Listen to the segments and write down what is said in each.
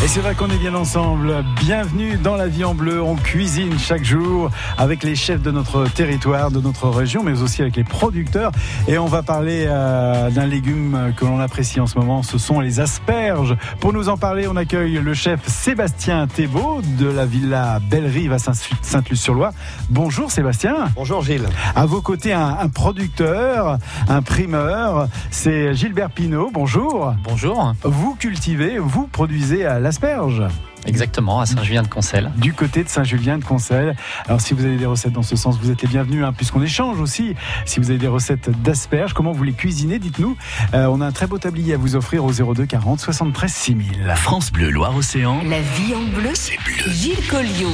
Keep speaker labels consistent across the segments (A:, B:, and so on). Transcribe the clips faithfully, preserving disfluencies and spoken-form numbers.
A: Et c'est vrai qu'on est bien ensemble. Bienvenue dans La Vie en Bleu. On cuisine chaque jour avec les chefs de notre territoire, de notre région, mais aussi avec les producteurs. Et on va parler euh, d'un légume que l'on apprécie en ce moment. Ce sont les asperges. Pour nous en parler, on accueille le chef Sébastien Thébault de la Villa Belle-Rive à Sainte-Luce-sur-Loire. Bonjour Sébastien.
B: Bonjour Gilles.
A: À vos côtés, un, un producteur, un primeur. C'est Gilbert Pinault. Bonjour.
C: Bonjour.
A: Vous cultivez, vous produisez à l'asperge.
C: Exactement, à Saint-Julien-de-Concelles.
A: Du côté de Saint-Julien-de-Concelles. Alors si vous avez des recettes dans ce sens, vous êtes les bienvenus, hein, puisqu'on échange aussi. Si vous avez des recettes d'asperges, comment vous les cuisinez, dites-nous. Euh, on a un très beau tablier à vous offrir au zéro deux quarante soixante-treize six mille.
D: France Bleu Loire-Océan.
E: La vie en bleu,
D: c'est bleu.
E: Gilles Colliot.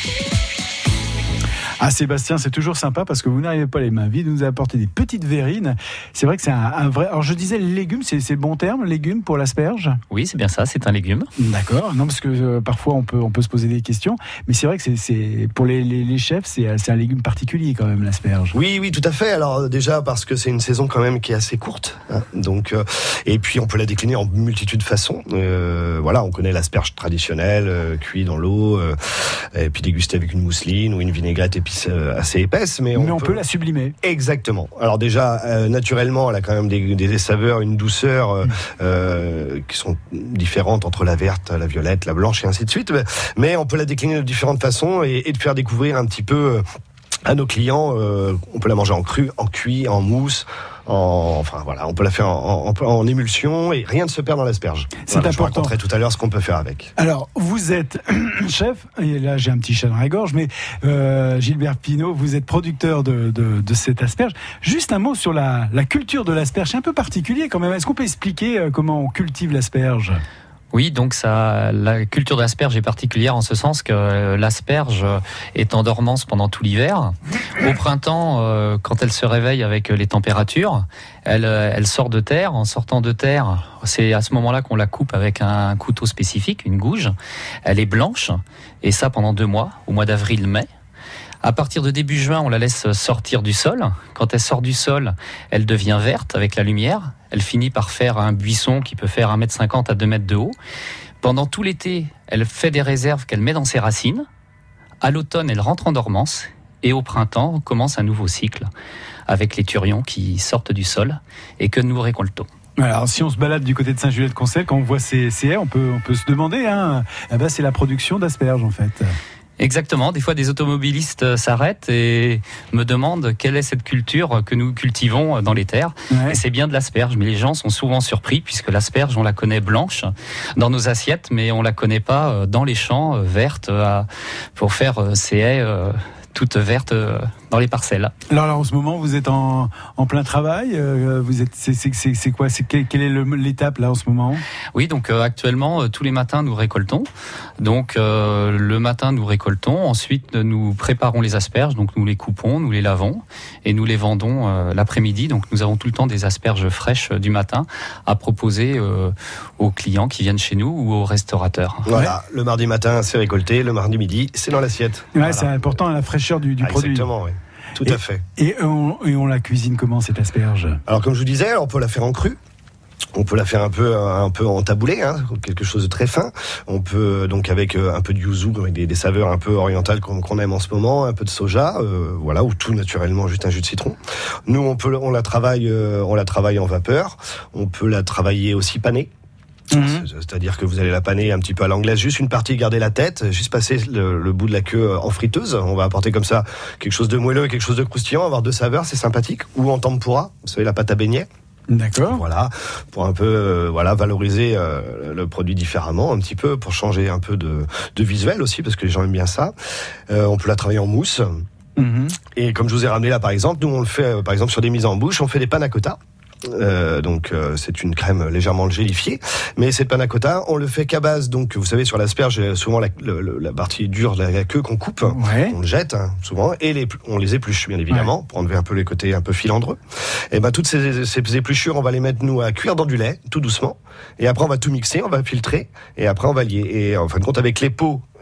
A: Ah Sébastien, c'est toujours sympa parce que vous n'arrivez pas les mains vides, vous nous apportez des petites verrines. C'est vrai que c'est un, un vrai... Alors je disais légume, c'est, c'est le bon terme, légume pour l'asperge ?
C: Oui, c'est bien ça, c'est un légume.
A: D'accord, non parce que euh, parfois on peut, on peut se poser des questions, mais c'est vrai que c'est, c'est, pour les, les, les chefs, c'est, c'est un légume particulier quand même, l'asperge.
B: Oui, oui, tout à fait. Alors déjà parce que c'est une saison quand même qui est assez courte, hein, donc euh, et puis on peut la décliner en multitude de façons. Euh, voilà, on connaît l'asperge traditionnelle, euh, cuit dans l'eau, euh, et puis dégusté avec une mousseline ou une vinaigrette épice assez épaisse, mais on,
A: mais on
B: peut...
A: peut la sublimer.
B: Exactement. Alors déjà, euh, naturellement, elle a quand même des, des saveurs, une douceur euh, mmh. euh, qui sont différentes entre la verte, la violette, la blanche et ainsi de suite. Mais on peut la décliner de différentes façons et, et de faire découvrir un petit peu à nos clients. Euh, on peut la manger en cru, en cuit, en mousse. En, enfin voilà, on peut la faire en, en, en émulsion et rien ne se perd dans l'asperge.
A: C'est
B: voilà,
A: important.
B: Je raconterai tout à l'heure ce qu'on peut faire avec.
A: Alors, vous êtes chef, et là j'ai un petit chat dans la gorge, mais euh, Gilbert Pinault, vous êtes producteur de, de, de cette asperge. Juste un mot sur la, la culture de l'asperge, c'est un peu particulier quand même. Est-ce qu'on peut expliquer comment on cultive l'asperge ?
C: Oui, donc ça, la culture de l'asperge est particulière en ce sens que l'asperge est en dormance pendant tout l'hiver. Au printemps, euh, quand elle se réveille avec les températures, elle, elle sort de terre. En sortant de terre, c'est à ce moment-là qu'on la coupe avec un couteau spécifique, une gouge. Elle est blanche, et ça pendant deux mois, au mois d'avril-mai. À partir de début juin, on la laisse sortir du sol. Quand elle sort du sol, elle devient verte avec la lumière. Elle finit par faire un buisson qui peut faire un mètre cinquante à deux mètres de haut. Pendant tout l'été, elle fait des réserves qu'elle met dans ses racines. À l'automne, elle rentre en dormance. Et au printemps, commence un nouveau cycle avec les turions qui sortent du sol et que nous récoltons.
A: Alors, si on se balade du côté de Saint-Julien-de-Concelles, quand on voit ces, ces haies, on peut, on peut se demander, hein, eh ben, c'est la production d'asperges en fait.
C: Exactement, des fois des automobilistes s'arrêtent et me demandent quelle est cette culture que nous cultivons dans les terres. Ouais. Et c'est bien de l'asperge, mais les gens sont souvent surpris puisque l'asperge, on la connaît blanche dans nos assiettes, mais on la connaît pas dans les champs, verte, pour faire ces haies toutes vertes dans les parcelles.
A: Alors là, en ce moment, vous êtes en, en plein travail. Euh, vous êtes, c'est, c'est, c'est, c'est quoi c'est, quelle est le, l'étape là en ce moment ?
C: Oui, donc euh, actuellement, euh, tous les matins, nous récoltons. Donc euh, le matin, nous récoltons. Ensuite, nous préparons les asperges. Donc nous les coupons, nous les lavons et nous les vendons euh, l'après-midi. Donc nous avons tout le temps des asperges fraîches euh, du matin à proposer euh, aux clients qui viennent chez nous ou aux restaurateurs.
B: Voilà, ouais. Le mardi matin, c'est récolté. Le mardi midi, c'est dans l'assiette.
A: Ouais,
B: voilà.
A: C'est important, la fraîcheur du, du
B: ah,
A: produit.
B: Exactement, oui. Tout
A: et,
B: à fait.
A: Et on, et on la cuisine comment cette asperge ?
B: Alors comme je vous disais, on peut la faire en cru. On peut la faire un peu, un peu en taboulé, hein, quelque chose de très fin. On peut donc avec un peu de yuzu, avec des, des saveurs un peu orientales qu'on, qu'on aime en ce moment, un peu de soja, euh, voilà, ou tout naturellement juste un jus de citron. Nous, on peut, on la travaille, euh, on la travaille en vapeur. On peut la travailler aussi panée. Mmh. C'est-à-dire que vous allez la paner un petit peu à l'anglaise, juste une partie, garder la tête, juste passer le, le bout de la queue en friteuse. On va apporter comme ça quelque chose de moelleux et quelque chose de croustillant, avoir deux saveurs, c'est sympathique. Ou en tempura, vous savez, la pâte à beignets.
A: D'accord.
B: Voilà, pour un peu euh, voilà valoriser euh, le produit différemment, un petit peu, pour changer un peu de, de visuel aussi, parce que les gens aiment bien ça. Euh, on peut la travailler en mousse. Mmh. Et comme je vous ai ramené là, par exemple, nous on le fait, euh, par exemple, sur des mises en bouche, on fait des panna cotta. Euh, donc euh, c'est une crème légèrement gélifiée, mais cette panna cotta, on le fait qu'à base, donc vous savez sur l'asperge, souvent la, le, la partie dure de la, la queue qu'on coupe, ouais. On le jette hein, souvent, et les, on les épluche bien évidemment, ouais. Pour enlever un peu les côtés un peu filandreux. Et ben toutes ces, ces épluchures, on va les mettre nous à cuire dans du lait, tout doucement, et après on va tout mixer, on va filtrer, et après on va lier. Et en fin de compte, avec les peaux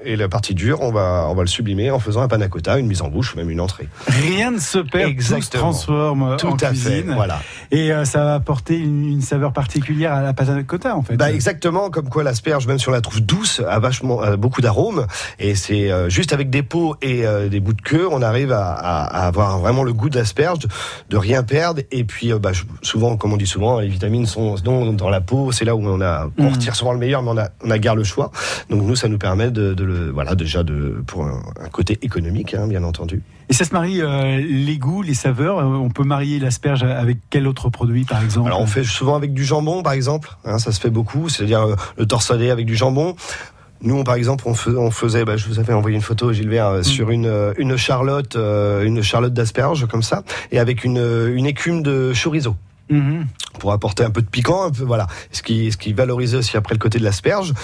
B: Et la partie dure, on va, on va le sublimer en faisant un panna cotta, une mise en bouche ou même une entrée.
A: Rien ne se perd,
B: Exactement.
A: tout se transforme
B: tout
A: en
B: à
A: cuisine.
B: Fait, voilà.
A: Et euh, ça va apporter une, une saveur particulière à la panna cotta, en fait.
B: Bah exactement, comme quoi l'asperge, même si on la trouve douce, a vachement a beaucoup d'arômes. Et c'est euh, juste avec des peaux et euh, des bouts de queue, on arrive à, à, à avoir vraiment le goût de l'asperge, de, de rien perdre. Et puis, euh, bah, souvent, comme on dit souvent, les vitamines sont dans, dans la peau. C'est là où on a, on retire souvent le meilleur, mais on a, on a garde le choix. Donc nous, ça nous permet de, de le, voilà, déjà de pour un, un côté économique, hein, bien entendu.
A: Et ça se marie euh, les goûts, les saveurs. On peut marier l'asperge avec quel autre produit, par exemple?
B: Alors on fait souvent avec du jambon, par exemple. Hein, ça se fait beaucoup, c'est-à-dire euh, le torsadé avec du jambon. Nous, on, par exemple, on, fais, on faisait, bah, je vous avais envoyé une photo, Gilbert, euh, mmh. sur une une charlotte, euh, une charlotte d'asperge comme ça, et avec une une écume de chorizo. Mmh. Pour apporter un peu de piquant, un peu, voilà. Ce qui, ce qui valorisait aussi après le côté de l'asperge.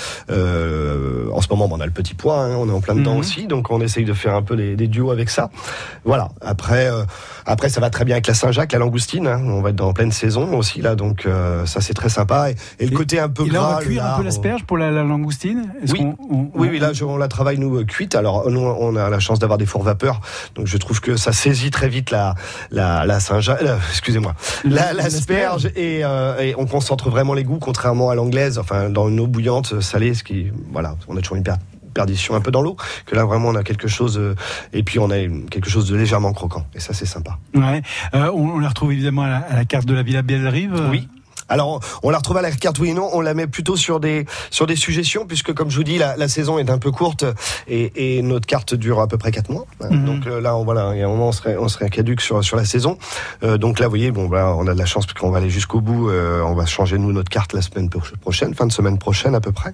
B: Euh, en ce moment, on a le petit pois, hein, on est en plein dedans mmh. aussi, donc on essaye de faire un peu les, des duos avec ça. Voilà. Après, euh, après, ça va très bien avec la Saint-Jacques, la langoustine. Hein. On va être dans pleine saison aussi là, donc euh, ça c'est très sympa. Et, et le et, côté un peu
A: et
B: gras.
A: Là, on va cuire un peu l'asperge pour la, la langoustine. Est-ce
B: oui.
A: qu'on, on,
B: oui, oui, là, je, on la travaille nous cuite. Alors nous, on a la chance d'avoir des fours vapeur, donc je trouve que ça saisit très vite la la, la Saint-Jacques. Euh, excusez-moi, la, l'asperge. Et, euh, et on concentre vraiment les goûts, contrairement à l'anglaise, enfin dans une eau bouillante, salée, ce qui, voilà, on a toujours une per- perdition un peu dans l'eau, que là vraiment on a quelque chose, euh, et puis on a quelque chose de légèrement croquant, et ça c'est sympa.
A: Ouais, euh, on, on la retrouve évidemment à la, à la carte de la Villa Belle-Rive.
B: Oui. Alors, on la retrouve à la carte, oui et non. On la met plutôt sur des sur des suggestions, puisque comme je vous dis, la, la saison est un peu courte et, et notre carte dure à peu près quatre mois. Mm-hmm. Donc euh, là, on, voilà, il y a un moment, on serait on serait caduque sur sur la saison. Euh, donc là, vous voyez, bon, bah, on a de la chance parce qu'on va aller jusqu'au bout. Euh, on va changer nous notre carte la semaine prochaine, fin de semaine prochaine à peu près.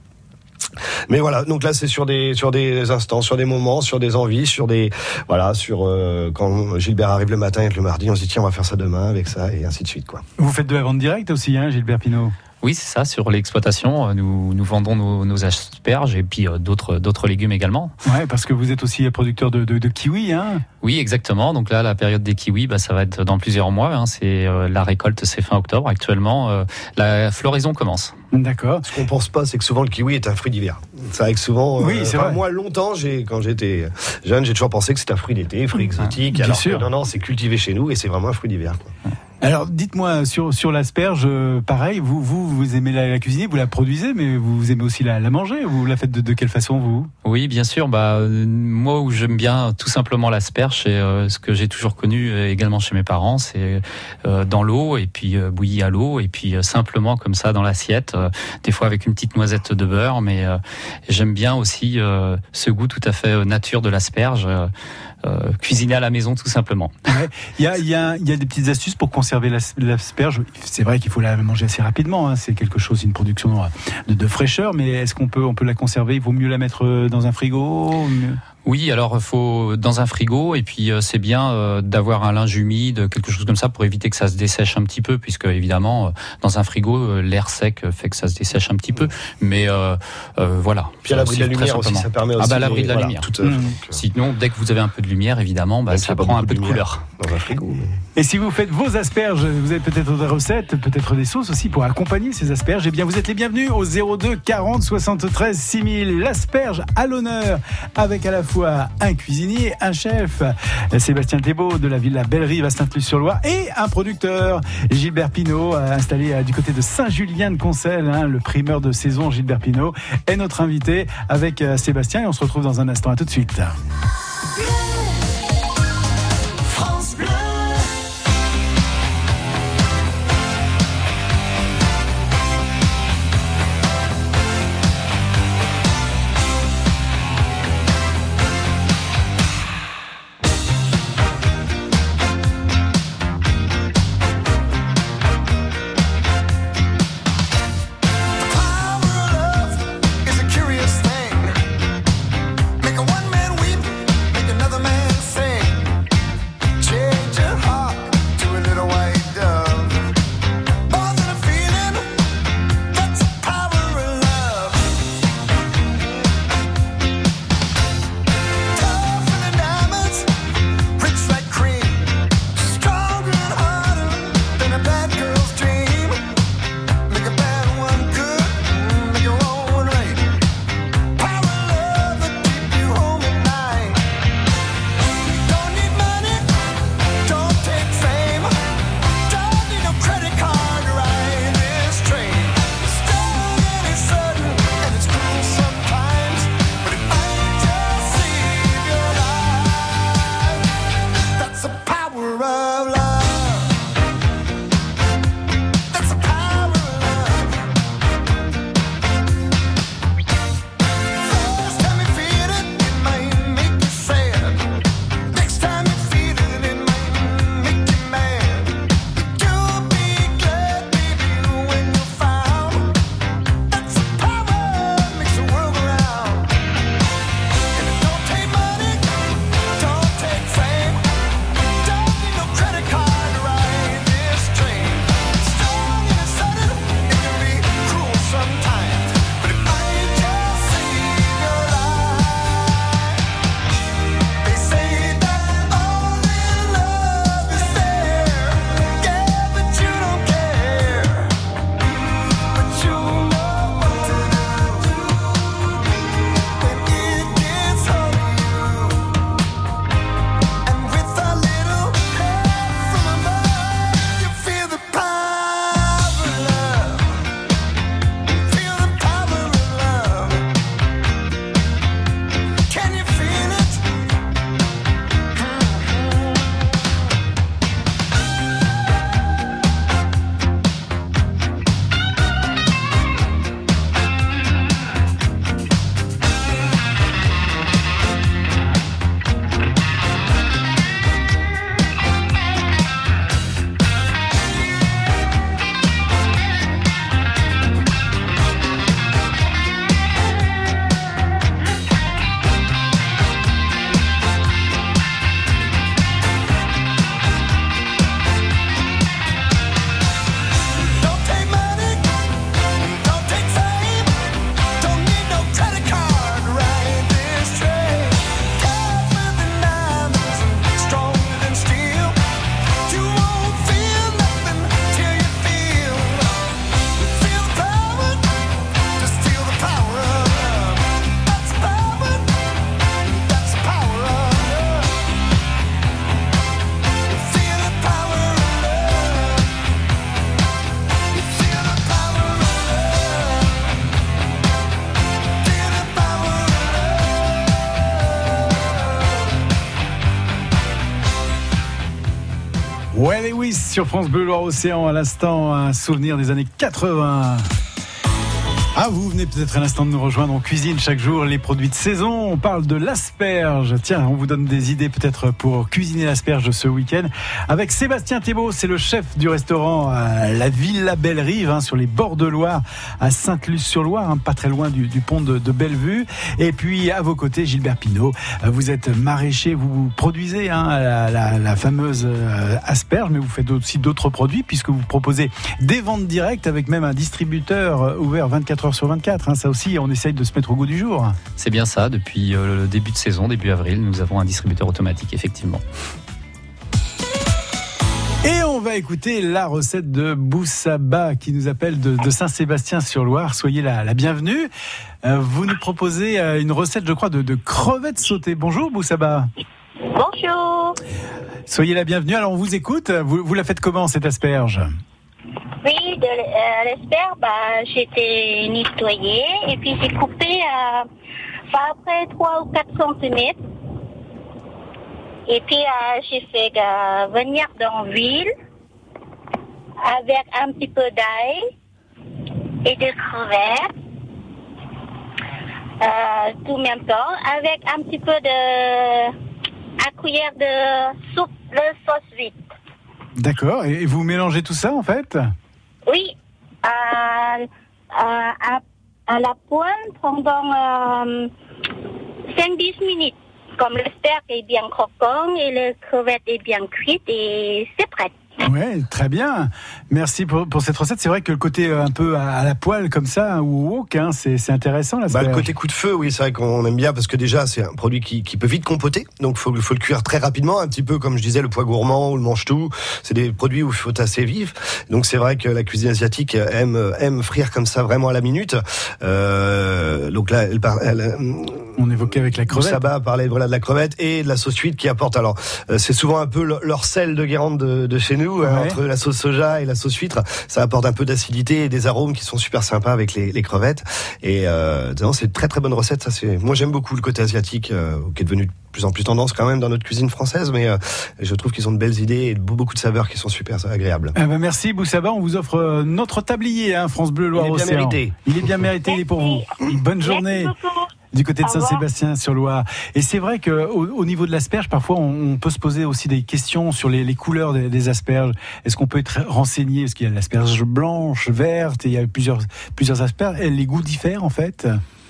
B: Mais voilà, donc là c'est sur des sur des instants, sur des moments, sur des envies, sur des voilà, sur euh, quand Gilbert arrive le matin et le mardi, on se dit tiens on va faire ça demain avec ça et ainsi de suite quoi.
A: Vous faites de la vente directe aussi, hein, Gilbert Pinault?
C: Oui, c'est ça. Sur l'exploitation, nous, nous vendons nos, nos asperges et puis euh, d'autres, d'autres légumes également.
A: Ouais, parce que vous êtes aussi producteur de, de, de kiwis, hein.
C: Oui, exactement. Donc là, la période des kiwis, bah, ça va être dans plusieurs mois. Hein. C'est euh, la récolte, c'est fin octobre actuellement. Euh, la floraison commence.
A: D'accord.
B: Ce qu'on pense pas, c'est que souvent le kiwi est un fruit d'hiver. C'est vrai que souvent,
A: oui,
B: euh,
A: c'est vrai.
B: Moi, longtemps, j'ai, quand j'étais jeune, j'ai toujours pensé que c'était un fruit d'été, fruit exotique.
A: Bien
B: alors
A: sûr.
B: Que, non, non, c'est cultivé chez nous et c'est vraiment un fruit d'hiver, quoi.
A: Alors, dites-moi, sur, sur l'asperge, euh, pareil, vous, vous, vous aimez la, la cuisiner, vous la produisez, mais vous aimez aussi la, la manger. Vous la faites de, de quelle façon, vous?
C: Oui, bien sûr. Bah, euh, moi, où j'aime bien tout simplement l'asperge, c'est euh, ce que j'ai toujours connu euh, également chez mes parents, c'est euh, dans l'eau, et puis euh, bouilli à l'eau, et puis euh, simplement comme ça dans l'assiette, euh, des fois avec une petite noisette de beurre, mais euh, j'aime bien aussi euh, ce goût tout à fait euh, nature de l'asperge. Euh, Euh, cuisiner à la maison tout simplement.
A: Ouais. Il y a, il y a, il y a des petites astuces pour conserver l'asperge. C'est vrai qu'il faut la manger assez rapidement. Hein. C'est quelque chose, une production de, de fraîcheur. Mais est-ce qu'on peut, on peut la conserver? Il vaut mieux la mettre dans un frigo? Mieux...
C: Oui, alors il faut dans un frigo et puis euh, c'est bien euh, d'avoir un linge humide, quelque chose comme ça pour éviter que ça se dessèche un petit peu, puisque évidemment euh, dans un frigo euh, l'air sec fait que ça se dessèche un petit peu. Mais euh, euh, voilà.
B: Puis à l'abri de la lumière aussi, ça permet aussi.
C: Ah bah à l'abri de la
B: voilà,
C: lumière.
B: Tout, euh,
C: mmh. Sinon, dès que vous avez un peu de lumière, évidemment, bah, ça prend un peu de, de couleur.
B: Dans un frigo. Mais...
A: Et si vous faites vos asperges, vous avez peut-être des recettes, peut-être des sauces aussi pour accompagner ces asperges. Eh bien, vous êtes les bienvenus au zéro deux quarante soixante-treize six mille. L'asperge à l'honneur avec à la fois un cuisinier, un chef, Sébastien Thébault de la Villa Belle-Rive à Sainte-Luce-sur-Loire, et un producteur, Gilbert Pinault, installé du côté de Saint-Julien-de-Concelles, hein, le primeur de saison Gilbert Pinault est notre invité avec Sébastien, et on se retrouve dans un instant. À tout de suite.
D: Make a one man weep, make another man
A: Ouais, Lewis sur France Bleu Loire-Océan, à l'instant, un souvenir des années quatre-vingts. Ah, vous venez peut-être à l'instant de nous rejoindre. On cuisine chaque jour les produits de saison. On parle de l'asperge. Tiens, on vous donne des idées peut-être pour cuisiner l'asperge ce week-end. Avec Sébastien Thébault, c'est le chef du restaurant à la Villa Belle-Rive, hein, sur les bords de Loire, à Sainte-Luce-sur-Loire, hein, pas très loin du, du pont de, de Bellevue. Et puis, à vos côtés, Gilbert Pinault. Vous êtes maraîcher, vous produisez hein, la, la, la fameuse euh, asperge, mais vous faites aussi d'autres produits puisque vous proposez des ventes directes avec même un distributeur ouvert vingt-quatre heures sur vingt-quatre, hein, ça aussi on essaye de se mettre au goût du jour.
C: C'est bien ça, depuis euh, le début de saison, début avril, nous avons un distributeur automatique effectivement.
A: Et on va écouter la recette de Boussaba qui nous appelle de, de Saint-Sébastien-sur-Loire. Soyez la, la bienvenue. Euh, vous nous proposez euh, une recette, je crois, de, de crevettes sautées. Bonjour Boussaba.
D: Bonjour.
A: Soyez la bienvenue. Alors on vous écoute. Vous, vous la faites comment cette asperge ?
D: Oui, de euh, l'asperge, bah, j'ai été nettoyée et puis j'ai coupé à euh, après trois ou quatre centimètres. Et puis euh, j'ai fait euh, venir dans l'huile avec un petit peu d'ail et de crevettes. Euh, tout en même temps, avec un petit peu de à cuillère de soupe de sauce vide.
A: D'accord, et vous mélangez tout ça en fait ?
D: Oui, à, à, à, à la poêle pendant euh, cinq à dix minutes. Comme l'asperge est bien croquant et le crevette est bien cuite et c'est prêt.
A: Ouais, très bien. Merci pour, pour cette recette. C'est vrai que le côté un peu à, à la poêle comme ça, ou au wok, hein, c'est, c'est intéressant. Là,
B: bah, le côté coup de feu, oui, c'est vrai qu'on aime bien parce que déjà c'est un produit qui, qui peut vite compoter, donc faut, faut le cuire très rapidement, un petit peu comme je disais le pois gourmand ou le mange-tout. C'est des produits où il faut assez vif. Donc c'est vrai que la cuisine asiatique aime aime frire comme ça vraiment à la minute. Euh, donc là, elle, elle,
A: on évoquait avec la crevette.
B: Boussaba parlait voilà de la crevette et de la sauce huître qui apporte. Alors c'est souvent un peu leur sel de Guérande de, de chez nous. Ouais. Entre la sauce soja et la sauce huître, ça apporte un peu d'acidité et des arômes qui sont super sympas avec les, les crevettes. Et euh, non, c'est une très très bonne recette. Ça, c'est moi j'aime beaucoup le côté asiatique euh, qui est devenu de plus en plus tendance quand même dans notre cuisine française, mais euh, je trouve qu'ils ont de belles idées et beaucoup de saveurs qui sont super agréables.
A: Eh ben merci Boussaba, on vous offre notre tablier, hein, France Bleu Loire-Océan.
B: Il est bien mérité.
A: Il est bien mérité, il est pour vous. Bonne journée. Du côté de Saint-Sébastien-sur-Loire. Et c'est vrai qu'au au niveau de l'asperge, parfois, on, on peut se poser aussi des questions sur les, les couleurs des, des asperges. Est-ce qu'on peut être renseigné ? Parce qu'il y a l'asperge blanche, verte, et il y a plusieurs, plusieurs asperges. Et les goûts diffèrent, en fait ?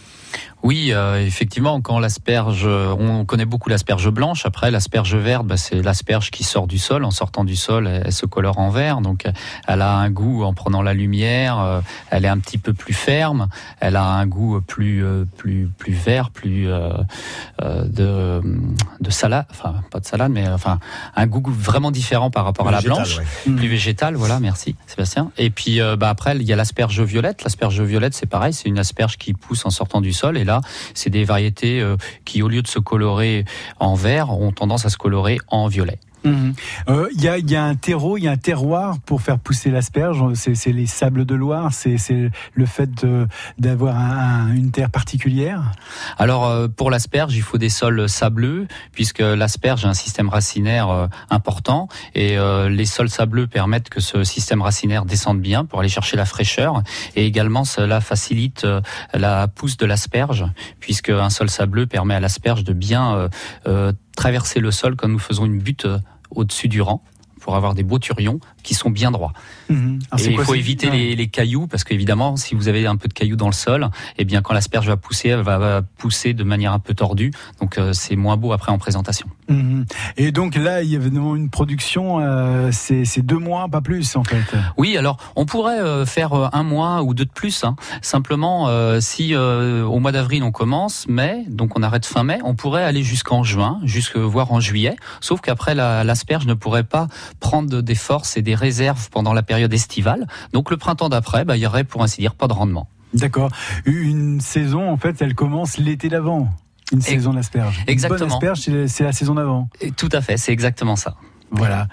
C: Oui, euh, effectivement, quand l'asperge, on connaît beaucoup l'asperge blanche. Après, l'asperge verte, bah, c'est l'asperge qui sort du sol. En sortant du sol, elle, elle se colore en vert. Donc, elle a un goût en prenant la lumière. Euh, elle est un petit peu plus ferme. Elle a un goût plus euh, plus plus vert, plus euh, euh, de de salade. Enfin, pas de salade, mais enfin un goût vraiment différent par rapport
B: plus
C: à la
B: végétal,
C: blanche,
B: ouais.
C: plus végétal. Voilà, merci Sébastien. Et puis, euh, bah après, il y a l'asperge violette. L'asperge violette, c'est pareil, c'est une asperge qui pousse en sortant du sol. Et là, c'est des variétés euh, qui, au lieu de se colorer en vert, ont tendance à se colorer en violet.
A: Il mmh. euh, y, a, y a un terreau, il y a un terroir pour faire pousser l'asperge. C'est, c'est les sables de Loire, c'est, c'est le fait de, d'avoir un, un, une terre particulière.
C: Alors euh, pour l'asperge, il faut des sols sableux puisque l'asperge a un système racinaire euh, important et euh, les sols sableux permettent que ce système racinaire descende bien pour aller chercher la fraîcheur et également cela facilite euh, la pousse de l'asperge puisque un sol sableux permet à l'asperge de bien euh, euh, traverser le sol quand nous faisons une butte euh, au-dessus du rang pour avoir des beaux turions qui sont bien droits. Mmh. Et il faut éviter les, les cailloux parce qu'évidemment, si vous avez un peu de cailloux dans le sol, eh bien quand l'asperge va pousser, elle va, va pousser de manière un peu tordue. Donc euh, c'est moins beau après en présentation.
A: Mmh. Et donc là, il y a vraiment une production, euh, c'est, c'est deux mois, pas plus en fait.
C: Oui, alors on pourrait euh, faire un mois ou deux de plus. Hein. Simplement, euh, si euh, au mois d'avril on commence, mai, donc on arrête fin mai, on pourrait aller jusqu'en juin, jusqu'à voire en juillet. Sauf qu'après la, l'asperge ne pourrait pas prendre des forces et des réserves pendant la période estivale. Donc le printemps d'après, bah, il y aurait pour ainsi dire pas de rendement.
A: D'accord. Une saison, en fait, elle commence l'été d'avant. Une et saison d'asperge.
C: Exactement.
A: Une bonne asperge, c'est, c'est la saison d'avant.
C: Et tout à fait, c'est exactement ça.
A: Voilà.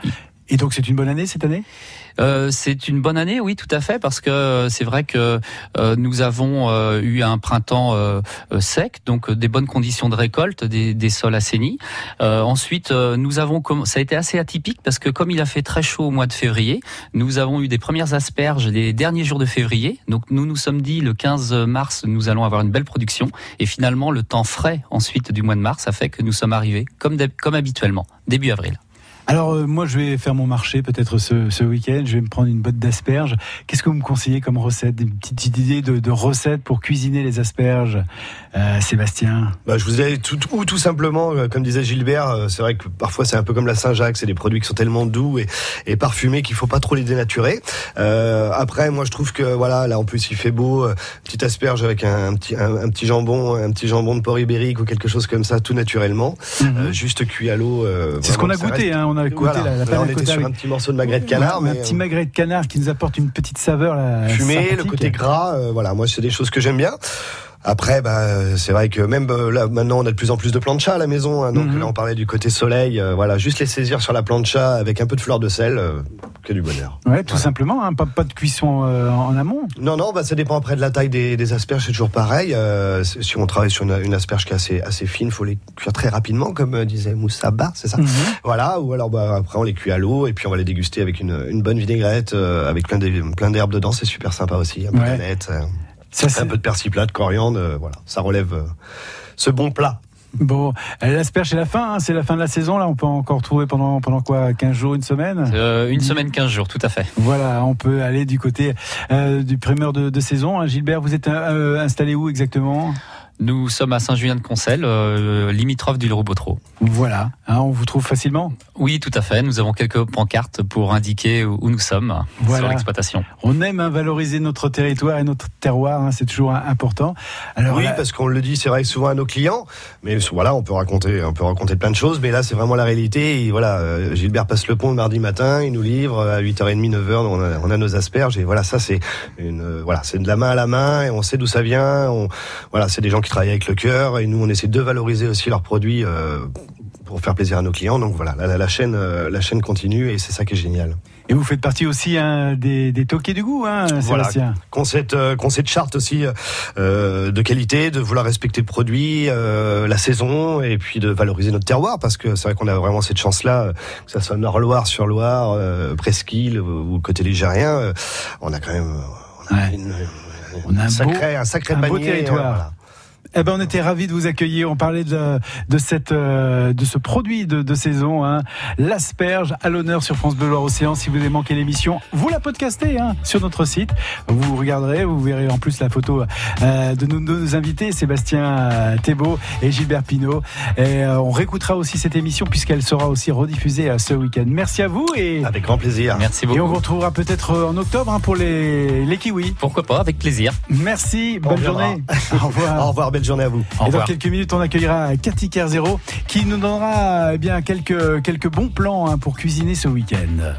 A: Et donc c'est une bonne année cette année ?
C: Euh, c'est une bonne année, oui, tout à fait, parce que c'est vrai que euh, nous avons euh, eu un printemps euh, sec, donc des bonnes conditions de récolte, des, des sols assainis. Euh, ensuite, euh, nous avons, ça a été assez atypique parce que comme il a fait très chaud au mois de février, nous avons eu des premières asperges les derniers jours de février. Donc nous nous sommes dit le quinze mars, nous allons avoir une belle production. Et finalement, le temps frais ensuite du mois de mars a fait que nous sommes arrivés comme, comme habituellement, début avril.
A: Alors euh, moi je vais faire mon marché peut-être ce, ce week-end, je vais me prendre une botte d'asperges. Qu'est-ce que vous me conseillez comme recette, des petites idées de, de recettes pour cuisiner les asperges, euh, Sébastien?
B: Bah, je vous ai tout, ou tout simplement, comme disait Gilbert, c'est vrai que parfois c'est un peu comme la Saint-Jacques, c'est des produits qui sont tellement doux et, et parfumés qu'il faut pas trop les dénaturer. Euh, après moi je trouve que voilà, là en plus il fait beau, euh, petite asperge avec un, un petit un, un petit jambon, un petit jambon de porc ibérique ou quelque chose comme ça, tout naturellement, mm-hmm. euh, juste cuit à l'eau. Euh,
A: c'est ce qu'on a goûté, reste... hein, on a goûté voilà. la, la
B: Là, on était sur avec... un petit morceau de magret de canard,
A: ouais, mais un petit magret de canard qui nous apporte une petite saveur là,
B: fumé, le côté gras, euh, voilà, moi c'est des choses que j'aime bien. Après, bah, c'est vrai que même là, maintenant, on a de plus en plus de plancha à la maison. Hein, donc mm-hmm. là, on parlait du côté soleil. Euh, voilà, juste les saisir sur la plancha avec un peu de fleur de sel, euh, que du bonheur.
A: Ouais, tout
B: voilà.
A: simplement. Hein, pas, pas de cuisson euh, en amont.
B: Non, non, bah, ça dépend après de la taille des, des asperges. C'est toujours pareil. Euh, si on travaille sur une, une asperge qui est assez, assez fine, faut les cuire très rapidement, comme euh, disait Moussa Ba, c'est ça. Mm-hmm. Voilà. Ou alors, bah, après, on les cuit à l'eau et puis on va les déguster avec une, une bonne vinaigrette, euh, avec plein, de, plein d'herbes dedans. C'est super sympa aussi. Un peu
A: ouais.
B: de canette. Euh. Ça, c'est un peu de persil plat, de coriandre, euh, voilà, ça relève euh, ce bon plat.
A: Bon, l'asperge c'est la fin, hein, c'est la fin de la saison là, on peut encore trouver pendant pendant quoi, quinze jours, une semaine
C: euh, Une semaine, quinze jours, tout à fait.
A: Voilà, on peut aller du côté euh, du primeur de, de saison. Hein. Gilbert, vous êtes euh, installé où exactement ?
C: Nous sommes à Saint-Julien-de-Concelles, euh, limitrophe du Leroux-Bottereau.
A: Voilà, hein, on vous trouve facilement ?
C: Oui, tout à fait. Nous avons quelques pancartes pour indiquer où nous sommes voilà. sur l'exploitation.
A: On aime hein, valoriser notre territoire et notre terroir, hein, c'est toujours important.
B: Alors, oui, là... parce qu'on le dit, c'est vrai souvent à nos clients, mais voilà, on peut raconter, on peut raconter plein de choses, mais là, c'est vraiment la réalité. Et voilà, euh, Gilbert passe le pont le mardi matin, il nous livre à huit heures trente, neuf heures, on a, on a nos asperges, et voilà, ça, c'est une, euh, voilà, c'est de la main à la main, et on sait d'où ça vient. On, voilà, c'est des gens qui travaillent avec le cœur, et nous, on essaie de valoriser aussi leurs produits. Euh, pour faire plaisir à nos clients. Donc voilà, la, la, chaîne, euh, la chaîne continue et c'est ça qui est génial.
A: Et vous faites partie aussi hein, des, des toqués du goût, hein, Sébastien.
B: Voilà, concept, euh, concept charte aussi euh, de qualité, de vouloir respecter le produit, euh, la saison et puis de valoriser notre terroir parce que c'est vrai qu'on a vraiment cette chance-là, que ça soit Nord-Loire, sur Loire, euh, Presqu'île ou, ou côté ligérien, euh, on a quand même on a
A: ouais.
B: une, une,
A: on a un,
B: sacré,
A: beau,
B: un sacré
A: un
B: panier,
A: beau territoire.
B: Euh, voilà.
A: Eh ben, on était ravis de vous accueillir. On parlait de, de cette, euh, de ce produit de, de saison, hein, l'asperge à l'honneur sur France Bleu Loire-Océan. Si vous avez manqué l'émission, vous la podcastez, hein, sur notre site. Vous regarderez, vous verrez en plus la photo euh, de nos, nos invités, Sébastien Thébault et Gilbert Pinault. Et euh, on réécoutera aussi cette émission puisqu'elle sera aussi rediffusée euh, ce week-end. Merci à vous et
B: avec grand plaisir.
C: Merci beaucoup.
A: Et on vous retrouvera peut-être en octobre hein, pour les, les kiwis.
C: Pourquoi pas, avec plaisir.
A: Merci, bonne journée.
B: Au revoir. Au revoir, belle journée à vous.
A: Et dans quelques minutes, on accueillera Cathy Kerzero qui nous donnera eh bien quelques quelques bons plans hein, pour cuisiner ce week-end.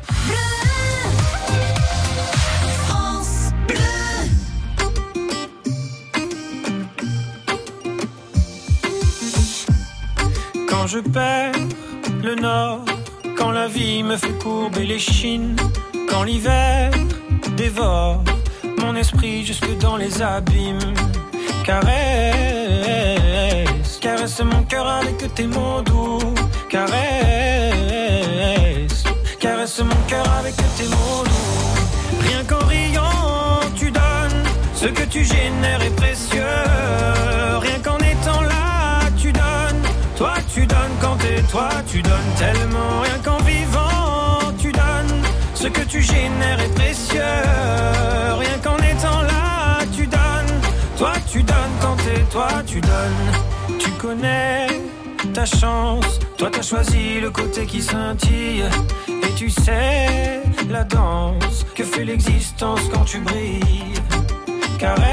E: Quand je perds le nord, quand la vie me fait courber les chines, quand l'hiver dévore mon esprit jusque dans les abîmes. Caresse, caresse mon cœur avec tes mots doux. Caresse, caresse mon cœur avec tes mots doux. Rien qu'en riant, tu donnes. Ce que tu génères est précieux. Rien qu'en étant là, tu donnes. Toi, tu donnes quand t'es toi, tu donnes tellement. Rien qu'en vivant, tu donnes. Ce que tu génères est précieux. Rien qu'en étant là, tu donnes. Toi tu donnes quand t'es toi tu donnes. Tu connais ta chance. Toi t'as choisi le côté qui scintille. Et tu sais la danse que fait l'existence quand tu brilles. Caresse,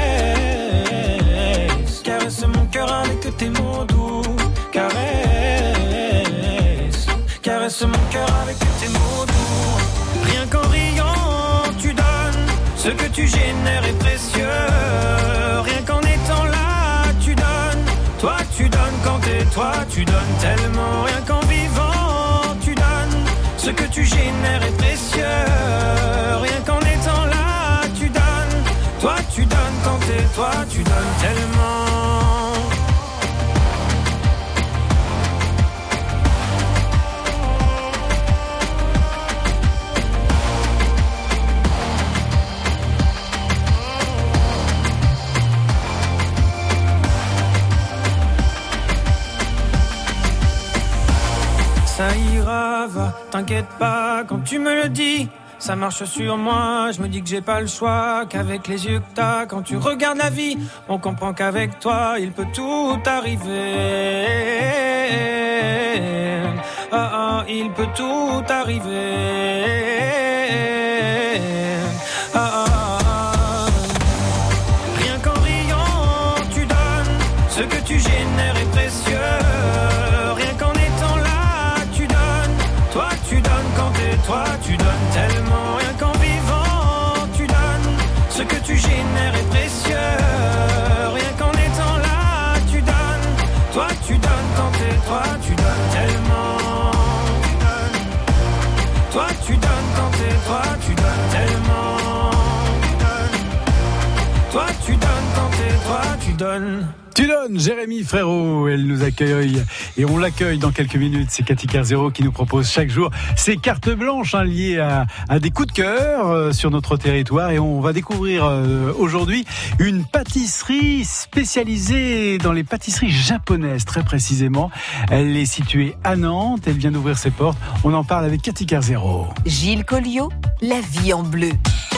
E: caresse mon cœur avec tes mots doux. Caresse, caresse mon cœur avec tes mots doux. Rien qu'en riant tu donnes. Ce que tu génères est précieux. Rien qu'en étant là, tu donnes. Toi, tu donnes quand t'es toi, tu donnes tellement. Rien qu'en vivant, tu donnes. Ce que tu tu génères est précieux. Rien qu'en étant là, tu donnes. Toi, tu donnes quand t'es toi, tu donnes tellement. Ça ira, va, t'inquiète pas quand tu me le dis. Ça marche sur moi, je me dis que j'ai pas le choix. Qu'avec les yeux que t'as, quand tu regardes la vie, on comprend qu'avec toi, il peut tout arriver. Ah ah, il peut tout arriver. Ah ah, rien qu'en riant, tu donnes. Ce que tu génères est précieux. Rien qu'en étant là, tu donnes. Toi, tu donnes quand t'es toi, tu donnes tellement. Rien qu'en vivant, tu donnes. Ce que tu génères est précieux. Rien qu'en étant là, tu donnes. Toi, tu donnes quand t'es toi, tu donnes tellement. Tu donnes. Toi, tu donnes quand t'es toi, tu donnes tellement. Tu donnes. Toi, tu donnes quand t'es toi, tu donnes.
A: Tu donnes, Jérémy Frérot, elle nous accueille et on l'accueille dans quelques minutes. C'est Cathy Carzero qui nous propose chaque jour ces cartes blanches hein, liées à, à des coups de cœur euh, sur notre territoire et on va découvrir euh, aujourd'hui une pâtisserie spécialisée dans les pâtisseries japonaises très précisément. Elle est située à Nantes, elle vient d'ouvrir ses portes. On en parle avec Cathy Carzero.
F: Gilles Colliot, la vie en bleu.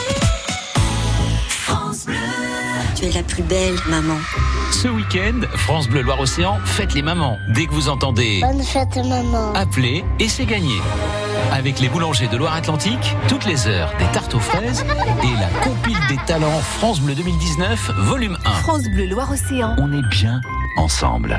G: France Bleu. Tu es la plus belle, maman.
H: Ce week-end, France Bleu Loire-Océan fête les mamans. Dès que vous entendez
D: Bonne fête, maman.
H: appelez et c'est gagné. Avec les boulangers de Loire-Atlantique, toutes les heures, des tartes aux fraises et la compile des talents France Bleu deux mille dix-neuf, volume un.
F: France Bleu Loire-Océan.
H: On est bien ensemble.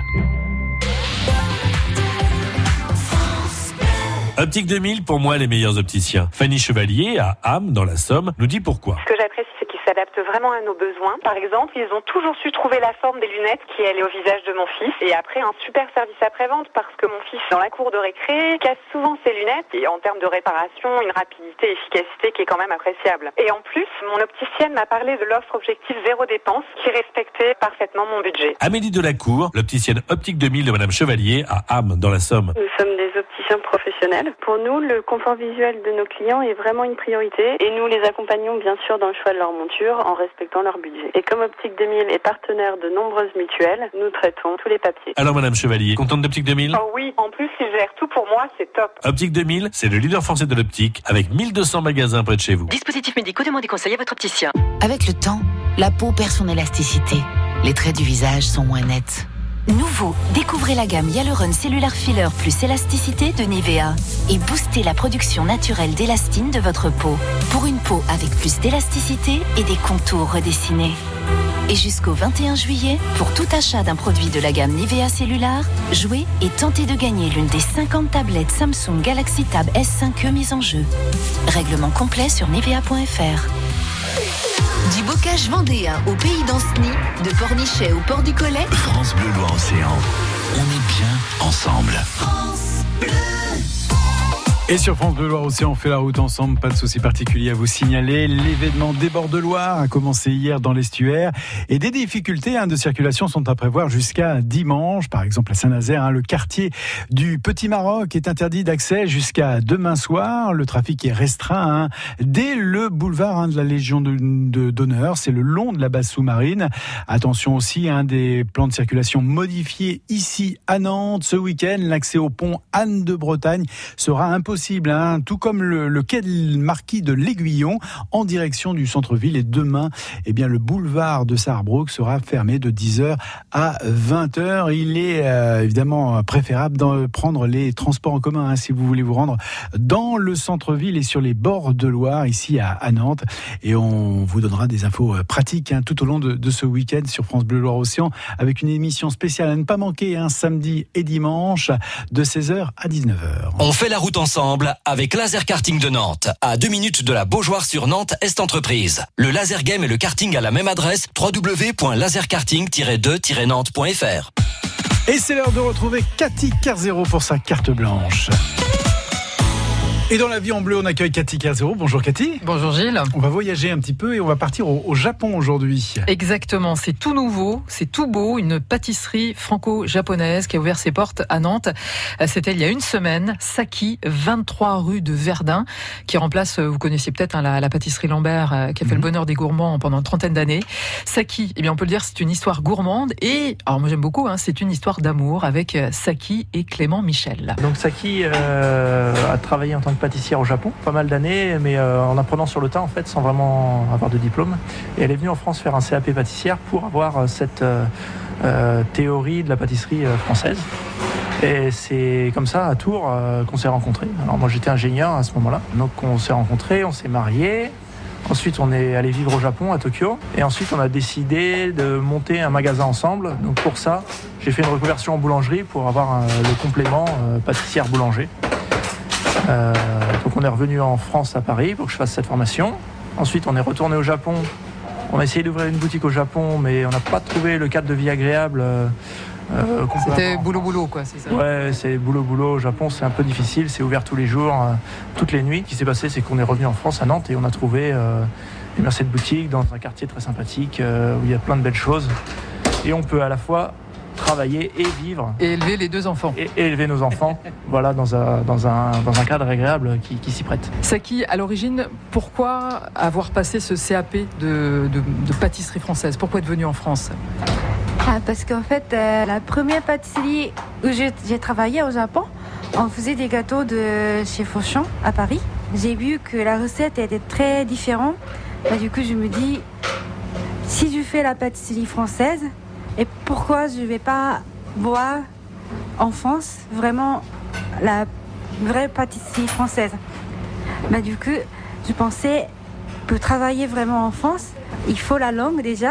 I: Optique deux mille, pour moi, les meilleurs opticiens. Fanny Chevalier, à Ham, dans la Somme, nous dit pourquoi.
J: Ce que j'apprécie, c'est qu'ils s'adaptent vraiment à nos besoins. Par exemple, ils ont toujours su trouver la forme des lunettes qui allait au visage de mon fils. Et après, un super service après-vente parce que mon fils, dans la cour de récré, casse souvent ses lunettes. Et en termes de réparation, une rapidité et efficacité qui est quand même appréciable. Et en plus, mon opticienne m'a parlé de l'offre objectif zéro dépense qui respectait parfaitement mon budget.
I: Amélie Delacour, l'opticienne Optique deux mille de Madame Chevalier, à Ham, dans la Somme.
J: Nous sommes des opticiens professionnels. Pour nous, le confort visuel de nos clients est vraiment une priorité et nous les accompagnons bien sûr dans le choix de leur monture en respectant leur budget. Et comme Optique deux mille est partenaire de nombreuses mutuelles, nous traitons tous les papiers.
I: Alors Madame Chevalier, contente d'Optique deux mille ?
J: Oh oui, en plus ils gèrent tout pour moi, c'est top.
I: Optique deux mille, c'est le leader français de l'optique avec mille deux cents magasins près de chez vous.
F: Dispositifs médicaux, demandez conseil à votre opticien. Avec le temps, la peau perd son élasticité. Les traits du visage sont moins nets. Nouveau, découvrez la gamme Hyaluron Cellular Filler plus élasticité de Nivea et boostez la production naturelle d'élastine de votre peau pour une peau avec plus d'élasticité et des contours redessinés. Et jusqu'au vingt et un juillet, pour tout achat d'un produit de la gamme Nivea Cellular, jouez et tentez de gagner l'une des cinquante tablettes Samsung Galaxy Tab S cinq e mises en jeu. Règlement complet sur nivea point f r. Du bocage vendéen au pays d'Anceny, de Pornichet au port du Collet.
H: France Bleu Loire-Océan, on est bien ensemble.
G: France Bleu.
A: Et sur France Bleu Loire-Océan, on fait la route ensemble, pas de souci particulier à vous signaler. L'événement des bords de Loire a commencé hier dans l'estuaire et des difficultés hein, de circulation sont à prévoir jusqu'à dimanche. Par exemple à Saint-Nazaire, hein, le quartier du Petit Maroc est interdit d'accès jusqu'à demain soir. Le trafic est restreint hein, dès le boulevard hein, de la Légion de, de, d'honneur. C'est le long de la base sous-marine. Attention aussi, hein, des plans de circulation modifiés ici à Nantes. Ce week-end, l'accès au pont Anne de Bretagne sera impossible. Possible, hein, tout comme le, le quai de Marquis de l'Aiguillon en direction du centre-ville. Et demain, eh bien, le boulevard de Sarrebruck sera fermé de dix heures à vingt heures. Il est euh, évidemment préférable de prendre les transports en commun hein, si vous voulez vous rendre dans le centre-ville et sur les bords de Loire, ici à, à Nantes. Et on vous donnera des infos pratiques hein, tout au long de, de ce week-end sur France Bleu Loire-Océan avec une émission spéciale à ne pas manquer un hein, samedi et dimanche de seize heures à dix-neuf heures.
K: On fait la route ensemble avec Laser Karting de Nantes, à deux minutes de la Beaujoire sur Nantes Est Entreprise. Le laser game et le karting à la même adresse, w w w point laser karting tiret deux tiret nantes point f r.
A: Et c'est l'heure de retrouver Cathy Carzero pour sa carte blanche. Et dans la vie en bleu, on accueille Cathy Cazot. Bonjour Cathy.
L: Bonjour Gilles.
A: On va voyager un petit peu et on va partir au, au Japon aujourd'hui.
L: Exactement, c'est tout nouveau, c'est tout beau, une pâtisserie franco-japonaise qui a ouvert ses portes à Nantes. C'était il y a une semaine, Saki, vingt-trois rue de Verdun, qui remplace, vous connaissiez peut-être hein, la, la pâtisserie Lambert, qui a fait mmh. le bonheur des gourmands pendant une trentaine d'années. Saki, eh bien on peut le dire, c'est une histoire gourmande et, alors moi j'aime beaucoup, hein, c'est une histoire d'amour avec Saki et Clément Michel.
M: Donc Saki euh, a travaillé en tant que pâtissière au Japon, pas mal d'années, mais euh, en apprenant sur le tas en fait, sans vraiment avoir de diplôme. Et elle est venue en France faire un C A P pâtissière pour avoir euh, cette euh, euh, théorie de la pâtisserie euh, française. Et c'est comme ça à Tours euh, qu'on s'est rencontrés. Alors moi j'étais ingénieur à ce moment-là, donc on s'est rencontrés, on s'est mariés. Ensuite, on est allé vivre au Japon, à Tokyo. Et ensuite, on a décidé de monter un magasin ensemble. Donc pour ça, j'ai fait une reconversion en boulangerie pour avoir un, le complément euh, pâtissière-boulanger. Euh, donc on est revenu en France, à Paris, pour que je fasse cette formation. Ensuite, on est retourné au Japon. On a essayé d'ouvrir une boutique au Japon, mais on n'a pas trouvé le cadre de vie agréable. Euh,
L: Euh, C'était boulot-boulot, quoi, c'est ça?
M: Ouais, c'est boulot-boulot. Au Japon, c'est un peu difficile. C'est ouvert tous les jours, euh, toutes les nuits. Ce qui s'est passé, c'est qu'on est revenu en France, à Nantes, et on a trouvé euh, cette boutique dans un quartier très sympathique euh, où il y a plein de belles choses. Et on peut à la fois travailler et vivre.
L: Et élever les deux enfants.
M: Et, et élever nos enfants, voilà, dans un, dans, un, dans un cadre agréable qui, qui s'y prête.
L: Saki, à l'origine, pourquoi avoir passé ce C A P de, de, de pâtisserie française? Pourquoi être venu en France?
N: Ah, parce qu'en fait, euh, la première pâtisserie où j'ai, j'ai travaillé au Japon, on faisait des gâteaux de chez Fauchon à Paris. J'ai vu que la recette était très différente. Bah, du coup, je me dis, si je fais la pâtisserie française, et pourquoi je ne vais pas boire en France vraiment la vraie pâtisserie française? Bah, du coup, je pensais, pour travailler vraiment en France, il faut la langue déjà.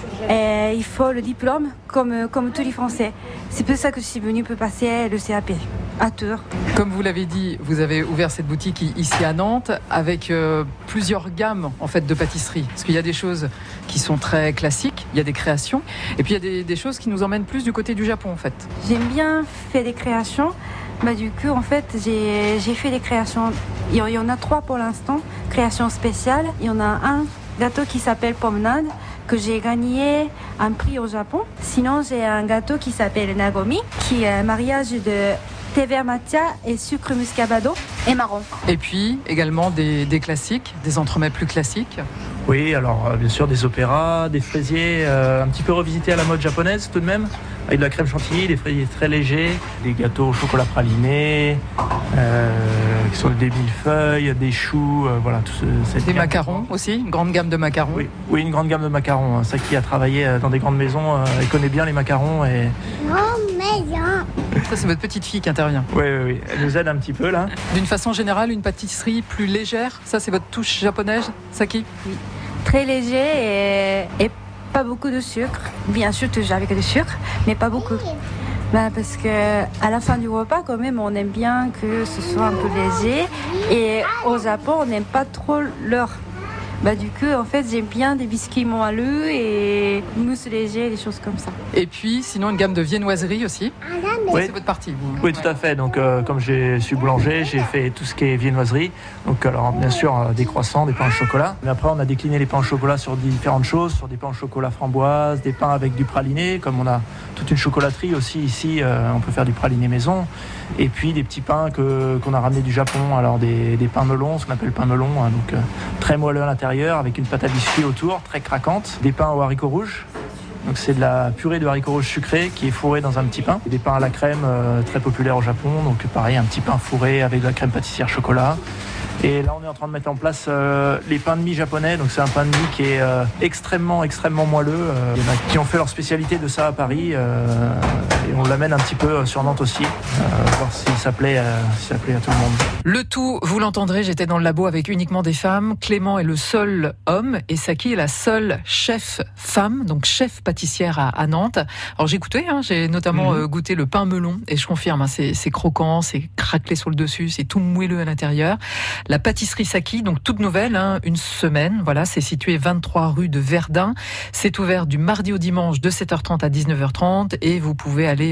N: Et il faut le diplôme comme, comme tous les Français. C'est pour ça que je suis venue pour passer le C A P à Tours.
L: Comme vous l'avez dit, vous avez ouvert cette boutique ici à Nantes avec euh, plusieurs gammes en fait, de pâtisserie. Parce qu'il y a des choses qui sont très classiques, il y a des créations, et puis il y a des, des choses qui nous emmènent plus du côté du Japon en fait.
N: J'aime bien faire des créations. Bah, du coup, en fait, j'ai, j'ai fait des créations. Il y en a trois pour l'instant, créations spéciales. Il y en a un gâteau qui s'appelle Promenade, que j'ai gagné un prix au Japon. Sinon, j'ai un gâteau qui s'appelle Nagomi, qui est un mariage de thé vert matcha et sucre muscabado et marron.
L: Et puis, également des, des classiques, des entremets plus classiques.
M: Oui, alors bien sûr des opéras, des fraisiers euh, un petit peu revisités à la mode japonaise tout de même, avec de la crème chantilly, des fraisiers très légers, des gâteaux au chocolat praliné, euh, qui sont des millefeuilles, des choux, euh, voilà. Tout ce, cette
L: des macarons aussi, une grande gamme de macarons.
M: Oui, oui, une grande gamme de macarons. Ça qui a travaillé dans des grandes maisons, euh, elle connaît bien les macarons. Et...
N: Grande maison.
L: Ça, c'est votre petite fille qui intervient.
M: Oui, oui, oui, elle nous aide un petit peu là.
L: D'une façon générale, une pâtisserie plus légère, ça c'est votre touche japonaise, Saki?
N: Oui. Très léger et, et pas beaucoup de sucre. Bien sûr, toujours avec du sucre, mais pas beaucoup. Ben, parce que à la fin du repas, quand même, on aime bien que ce soit un peu léger. Et au Japon, on n'aime pas trop l'heure. Ben, du coup, en fait, j'aime bien des biscuits moelleux et mousse légère, des choses comme ça.
L: Et puis, sinon, une gamme de viennoiserie aussi.
M: Oui.
L: C'est votre partie. Vous.
M: Oui, tout à fait. Donc, euh, comme je suis boulanger, j'ai fait tout ce qui est viennoiserie. Donc, alors, bien sûr, euh, des croissants, des pains au chocolat. Mais après, on a décliné les pains au chocolat sur différentes choses, sur des pains au chocolat framboise, des pains avec du praliné. Comme on a toute une chocolaterie aussi ici, euh, on peut faire du praliné maison. Et puis, des petits pains que, qu'on a ramenés du Japon. Alors, des, des pains melons, ce qu'on appelle pain melon. Hein, donc, euh, très moelleux à l'intérieur, avec une pâte à biscuits autour, très craquante. Des pains aux haricots rouges. Donc c'est de la purée de haricots rouges sucrés qui est fourrée dans un petit pain. Des pains à la crème euh, très populaires au Japon. Donc pareil, un petit pain fourré avec de la crème pâtissière chocolat. Et là, on est en train de mettre en place euh, les pains de mie japonais. Donc c'est un pain de mie qui est euh, extrêmement, extrêmement moelleux. Euh, il y en a qui ont fait leur spécialité de ça à Paris. Euh, et on l'amène un petit peu sur Nantes aussi, euh, voir si ça plaît, euh, si ça plaît à tout le monde.
L: Le tout, vous l'entendrez, j'étais dans le labo avec uniquement des femmes. Clément est le seul homme et Saki est la seule chef femme, donc chef pâtissière à, à Nantes. Alors j'ai goûté, hein, j'ai notamment mmh. euh, goûté le pain melon et je confirme, hein, c'est, c'est croquant, c'est craquelé sur le dessus, c'est tout moelleux à l'intérieur. La pâtisserie Saki, donc toute nouvelle, hein, une semaine, voilà, c'est situé vingt-trois rue de Verdun. C'est ouvert du mardi au dimanche de sept heures trente à dix-neuf heures trente et vous pouvez aller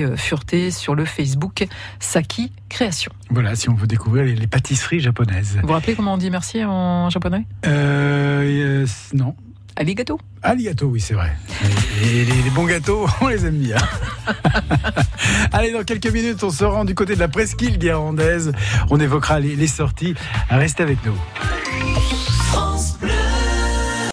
L: fureter sur le Facebook Saki Création.
A: Voilà, si on veut découvrir les, les pâtisseries japonaises.
L: Vous vous rappelez comment on dit merci en japonais ?
A: Euh, euh non.
L: Arigato.
A: Arigato, oui, c'est vrai. Et les, les bons gâteaux, on les aime bien. Allez, dans quelques minutes, on se rend du côté de la presqu'île guérandaise. On évoquera les, les sorties. Restez avec nous.